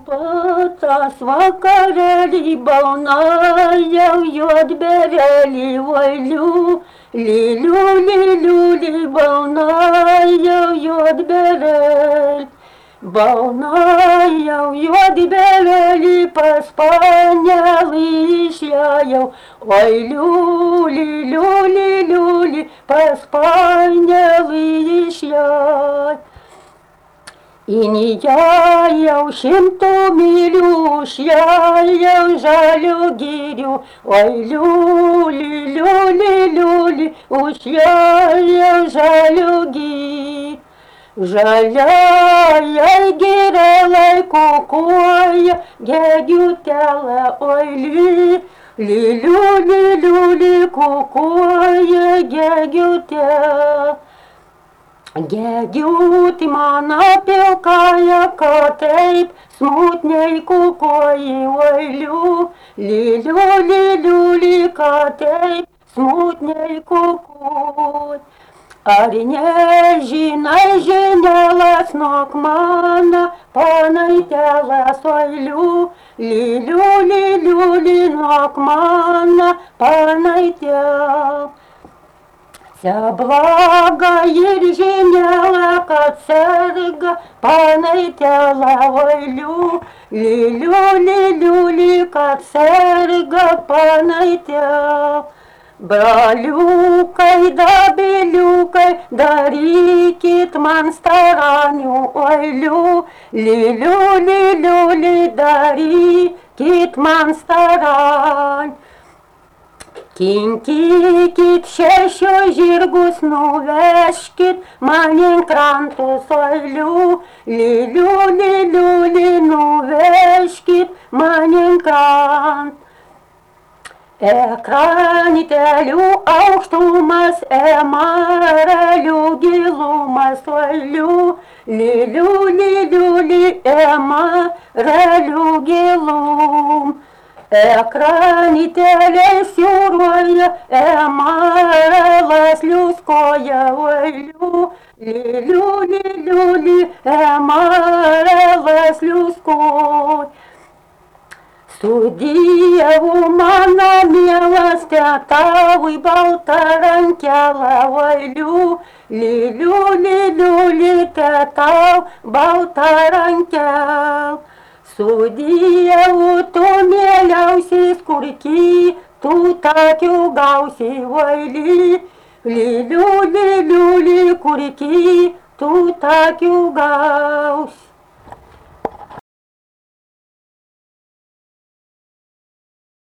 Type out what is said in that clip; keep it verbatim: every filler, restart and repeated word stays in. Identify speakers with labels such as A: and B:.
A: Pats vakarėlį baunajau juodberelį vailių, liuliuli, liuli baunajau juodberelį. Baunajau juodberelį pas panelį išėjau, oi liuli, liuli, liuli pas panelį išėjau. Inijau šimtų mylių, užėjau žalių girių, oi liuli, liuli, liuli, užėjau žalių girių. Žaliai girelai kukuoja, gegiutelė, oi li, liuli, liuli, kukuoja, gegiutelė. Gegiuti mano pilkaja, kad taip smutniai kukuoji, oi liuli, liuli, liuli, kad taip smutniai kukuoji. Ar nežinai, žinėlas nok mano, panaitelas, oi liuli, liuli, liuli, nok mano, panaitel. Blaga ir žinėla, kad serga panaitela, oi liuli, liuli, liuli, kad serga panaitela. Braliukai, dabiliukai, darykit man staranių, oi liuli, liuli, liuli, darykit man staranių. Kinkykit šešios žirgus, nuveškit manin krantus, oi liuli, liuli, liuli, nuveškit manin krantus. Ekranitelių aukštumas, emarelių gilumas, oi liuli, liuli, liuli, emarelių gilum. Ekraniteliai siūruoja, emarelas liuskoja, oi liuli, liuli, liuli, emarelas liuskoja. Su Dievu mano mielas, tetavui balta rankela, oi liuli, liuli, liuli, tetau balta rankela. Su Dievu tu mieliausias, kurky, tu takių gausi, oi liuli, liuli, liuli, kurky, tu takių gausi.